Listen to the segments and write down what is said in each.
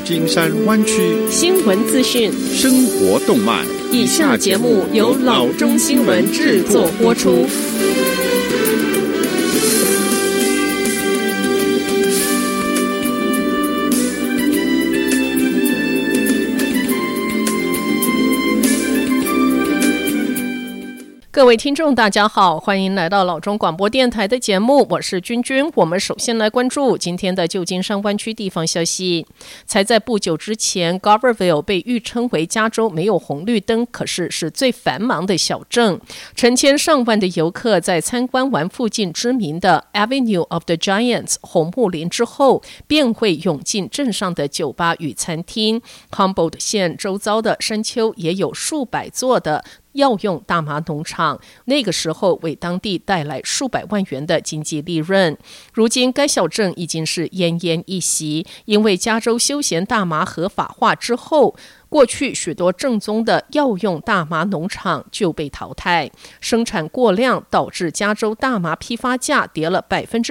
金山湾区新闻资讯、 生活动脉。 以下节目由老中新闻制作播出。各位听众大家好，欢迎来到老中广播电台的节目，我是君君。我们首先来关注今天的旧金山湾区地方消息。才在不久之前， Garberville 被誉称为加州没有红绿灯，可是是最繁忙的小镇。成千上万的游客在参观完附近知名的 Avenue of the Giants 红木林之后，便会涌进镇上的酒吧与餐厅。 Humboldt 县周遭的山丘也有数百座的药用大麻农场，那个时候为当地带来数百万元的经济利润。如今该小镇已经是奄奄一息，因为加州休闲大麻合法化之后，过去许多正宗的药用大麻农场就被淘汰，生产过量导致加州大麻批发价跌了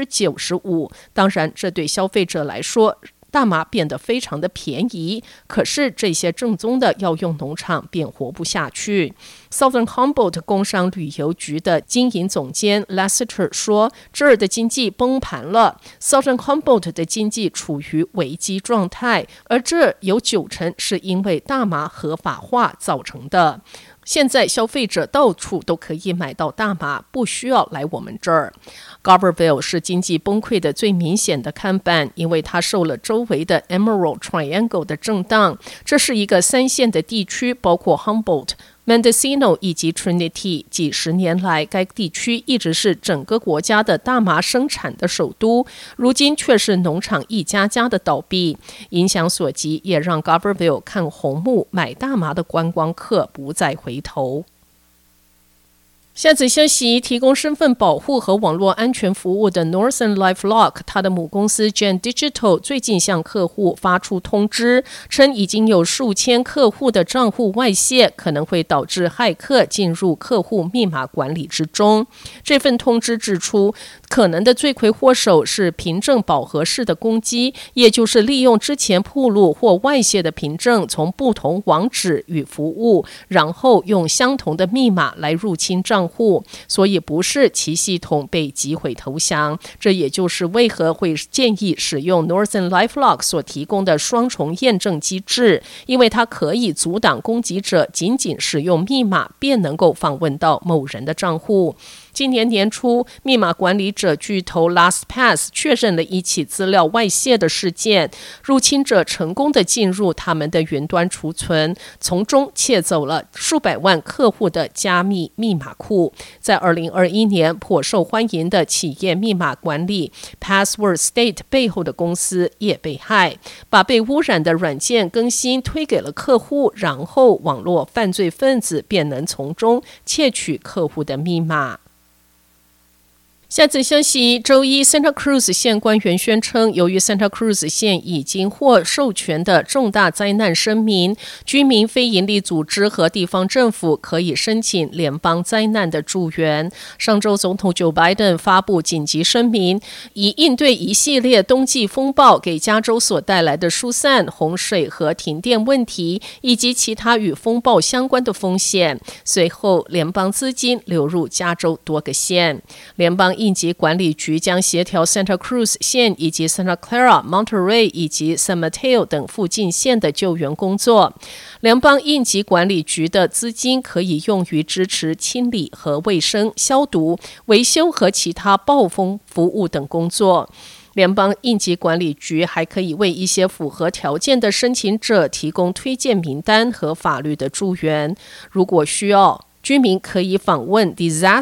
95%。 当然这对消费者来说大麻变得非常的便宜，可是这些正宗的药用农场便活不下去。Southern Humboldt 工商旅游局的经营总监 Lassiter 说，这儿的经济崩盘了， Southern Humboldt 的经济处于危机状态，而这有90%是因为大麻合法化造成的。现在消费者到处都可以买到大麻，不需要来我们这儿。Garberville 是经济崩溃的最明显的看板，因为它受了周围的 Emerald Triangle 的震荡。这是一个3线的地区，包括 Humboldt、Mendocino 以及 Trinity。 几十年来，该地区一直是整个国家的大麻生产的首都，如今却是农场一家家的倒闭。影响所及，也让 Garberville 看红木买大麻的观光客不再回头。下则消息，提供身份保护和网络安全服务的 Northern-LifeLock 它的母公司 Gen Digital 最近向客户发出通知，称已经有数千客户的账户外泄，可能会导致骇客进入客户密码管理之中。这份通知指出，可能的罪魁祸首是凭证饱和式的攻击，也就是利用之前暴露或外泄的凭证，从不同网址与服务，然后用相同的密码来入侵账户，所以不是其系统被击毁投降。这也就是为何会建议使用 Northern-LifeLock 所提供的双重验证机制，因为它可以阻挡攻击者仅仅使用密码便能够访问到某人的账户。今年年初，密码管理者巨头 LastPass 确认了一起资料外泄的事件，入侵者成功的进入他们的云端储存，从中窃走了数百万客户的加密密码库。在2021年，颇受欢迎的企业密码管理 Password State 背后的公司也被害，把被污染的软件更新推给了客户，然后网络犯罪分子便能从中窃取客户的密码。下次消息，周一 Santa Cruz 县官员宣称，由于 Santa Cruz 县已经获授权的重大灾难声明，居民、非营利组织和地方政府可以申请联邦灾难的助援。上周总统 Joe Biden 发布紧急声明，以应对一系列冬季风暴给加州所带来的疏散、洪水和停电问题，以及其他与风暴相关的风险。随后，联邦资金流入加州多个县。联邦应急管理局将协调 Santa Cruz 县以及 Santa Clara、Monterey 以及 San Mateo 等附近县的救援工作。联邦应急管理局的资金可以用于支持清理和卫生、消毒、维修和其他暴风服务等工作。联邦应急管理局还可以为一些符合条件的申请者提供推荐名单和法律的助援。如果需要，居民可以访问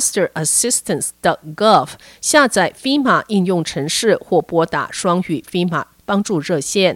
disasterassistance.gov 下载 FEMA 应用程式或拨打双语 FEMA 帮助热线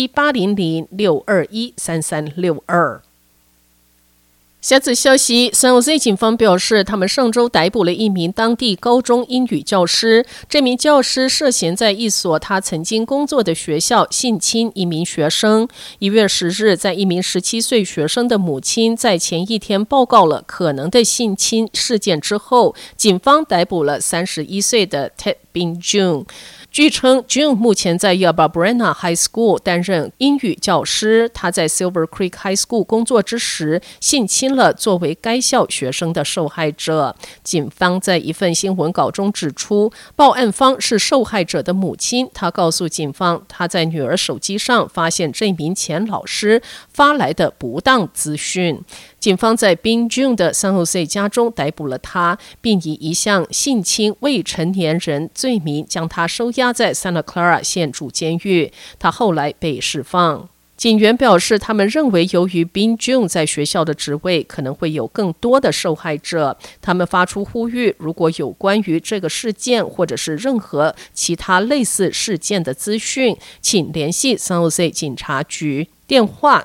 1800-621-3362。下次消息 San Jose 警方表示，他们上周逮捕了一名当地高中英语教师。这名教师涉嫌在一所他曾经工作的学校性侵一名学生。1月10日，在一名17岁学生的母亲在前一天报告了可能的性侵事件之后，警方逮捕了31岁的 Ted Bing June。据称 June 目前在 Yuba Brenna High School 担任英语教师。他在 Silver Creek High School 工作之时性侵了作为该校学生的受害者。警方在一份新闻稿中指出，报案方是受害者的母亲。他告诉警方，他在女儿手机上发现这名前老师发来的不当资讯。警方在 Bing June 的 San Jose 家中逮捕了他，并以一项性侵未成年人罪名将他收押在 Santa Clara 县主监狱。他后来被释放。警员表示，他们认为由于 Bing June 在学校的职位可能会有更多的受害者。他们发出呼吁，如果有关于这个事件或者是任何其他类似事件的资讯，请联系 San Jose 警察局，电话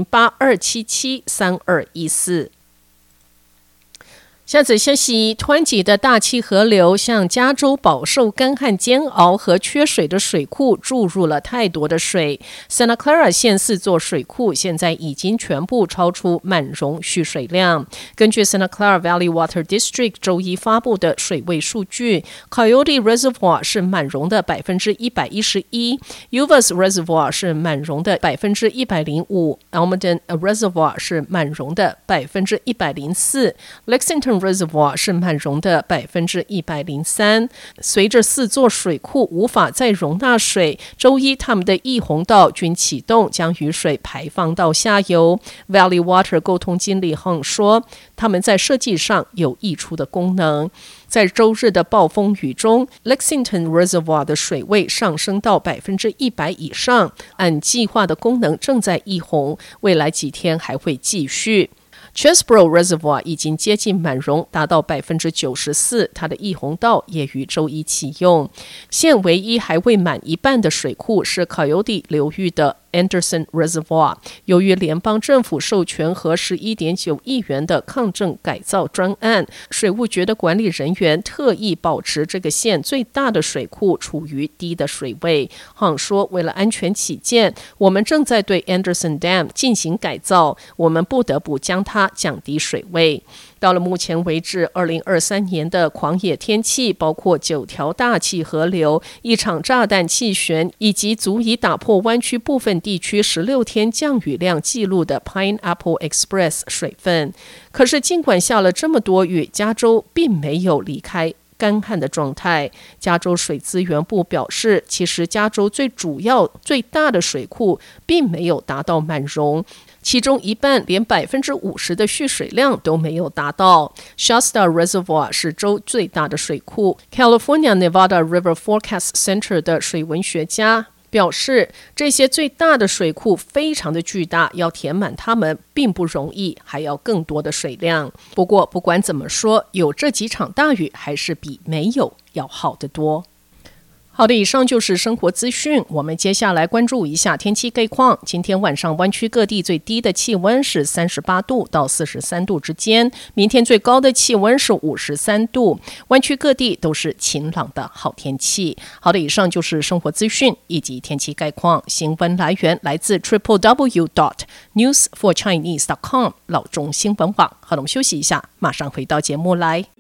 408-277-3214。下则消息，湍急的大气河流向加州饱受干旱煎熬和缺水的水库注入了太多的水。Santa Clara 县4座水库现在已经全部超出满容蓄水量。根据 Santa Clara Valley Water District 周一发布的水位数据， Coyote Reservoir 是满容的 111%， Uvas Reservoir 是满容的 105%， Almaden Reservoir 是满容的 104%， Lexington Reservoir 是满容的 103%。 随着4座水库无法再容纳水，周一他们的溢洪道均启动，将雨水排放到下游。 Valley Water 沟通经理 Hung 说，他们在设计上有溢出的功能。在周日的暴风雨中， Lexington Reservoir 的水位上升到 100% 以上，按计划的功能正在溢洪，未来几天还会继续。Chesbro Reservoir 已经接近满容，达到 94%， 它的溢洪道也于周一启用。现唯一还未满一半的水库是 Coyote 流域的Anderson Reservoir， 由于联邦政府授权和 11.9 亿元的抗震改造专案，水务局的管理人员特意保持这个县最大的水库处于低的水位。Hung 说，为了安全起见，我们正在对 Anderson Dam 进行改造，我们不得不将它降低水位。到了目前为止，2023年的狂野天气包括9条大气河流、一场炸弹气旋，以及足以打破湾区部分地区16天降雨量记录的 Pineapple Express 水分。可是尽管下了这么多雨，加州并没有离开干旱的状态。加州水资源部表示，其实加州最主要最大的水库并没有达到满容，其中一半连 50% 的蓄水量都没有达到。 Shasta Reservoir 是州最大的水库。 California Nevada River Forecast Center 的水文学家表示，这些最大的水库非常的巨大，要填满它们并不容易，还要更多的水量。不过不管怎么说，有这几场大雨还是比没有要好得多。好的，以上就是生活资讯。我们接下来关注一下天气概况。今天晚上湾区各地最低的气温是38度到43度之间，明天最高的气温是53度。湾区各地都是晴朗的好天气。好的，以上就是生活资讯以及天气概况。新闻来源来自 www.newsforchinese.com 老中新闻网。好的，我们休息一下，马上回到节目来。